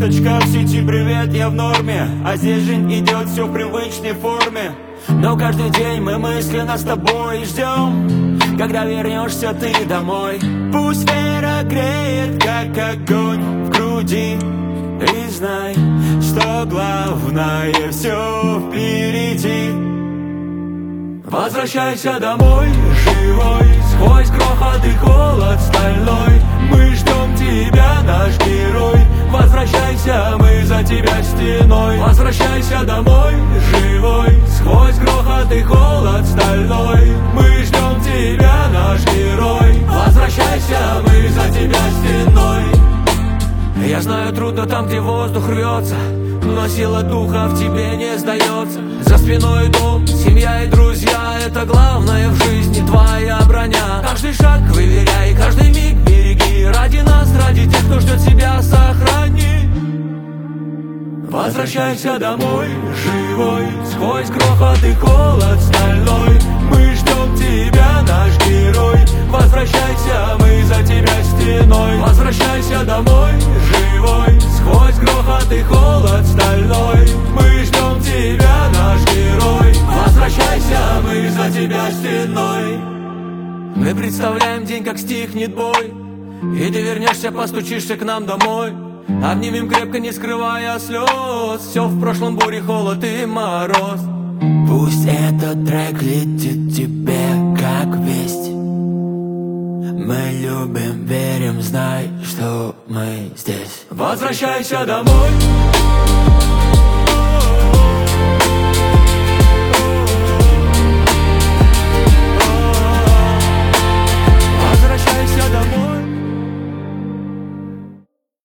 Фоточка в сети, привет, я в норме. А здесь жизнь идет все в привычной форме. Но каждый день мы мысленно с тобой ждем, когда вернешься ты домой. Пусть вера греет, как огонь в груди. И знай, что главное все впереди. Возвращайся домой, живой, сквозь грохот и холод стальной. Мы ждем тебя, наш герой. Возвращайся, мы за тебя стеной. Возвращайся домой, живой, сквозь грохот и холод стальной. Мы ждем тебя, наш герой. Возвращайся, мы за тебя стеной. Я знаю, трудно там, где воздух рвется, но сила духа в тебе не сдается. За спиной дом, семья и друзья — это главное в жизни, твоя броня. Каждый шаг выверяй, каждый миг береги. Ради нас, ради тех, кто ждет себя, сохрани. Возвращайся домой, живой, сквозь грохот и холод стальной. Мы ждем тебя, наш герой. Возвращайся, мы за тебя стеной. Возвращайся домой, живой, сквозь грохот и холод стальной. Мы ждем тебя, наш герой. Возвращайся, мы за тебя стеной. Мы представляем день, как стихнет бой, и ты вернешься, постучишься к нам домой. Обнимем крепко, не скрывая слез. Все в прошлом, бури, холод и мороз. Пусть этот трек летит тебе, как весть. Мы любим, верим, знай, что мы здесь. Возвращайся домой.